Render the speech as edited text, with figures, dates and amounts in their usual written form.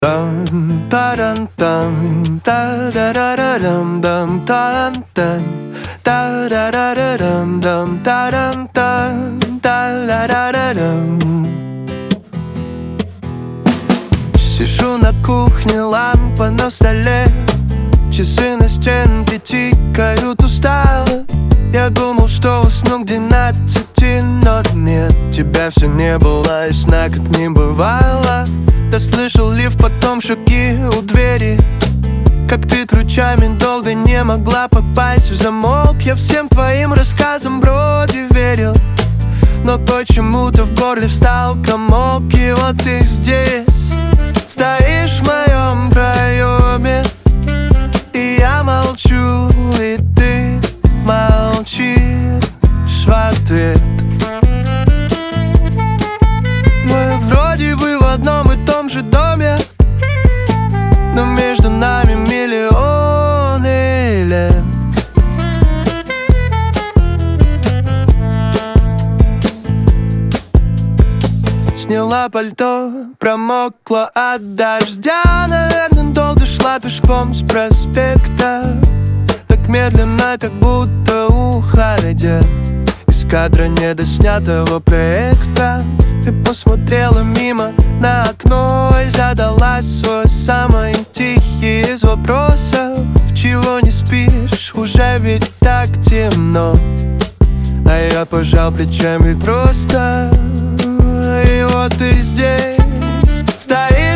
Dum dum dum da da da da dum dum dum dum da da da da dum dum da dum dum da da da da dum. Сижу на кухне, лампа на столе, часы на стенке тикают устало. Я думал, что усну к 12, но нет, тебя все не было, и сна как не бывало. Я слышал лифт, потом шаги у двери, как ты ключами долго не могла попасть в замок. Я всем твоим рассказам вроде верил, но почему-то в горле встал комок. И вот ты здесь стоишь в моем проеме, и я молчу, и ты молчишь в ответ. Мы вроде бы в одном и том же доме, но между нами миллионы лет. Сняла пальто, промокла от дождя. Наверное, долго шла пешком с проспекта, так медленно, как будто уходя из кадра недоснятого проекта. Ты посмотрела мимо на окно и задала свой самый тихий из вопросов: чего не спишь, уже ведь так темно. А я пожал плечами просто. И вот ты здесь стоишь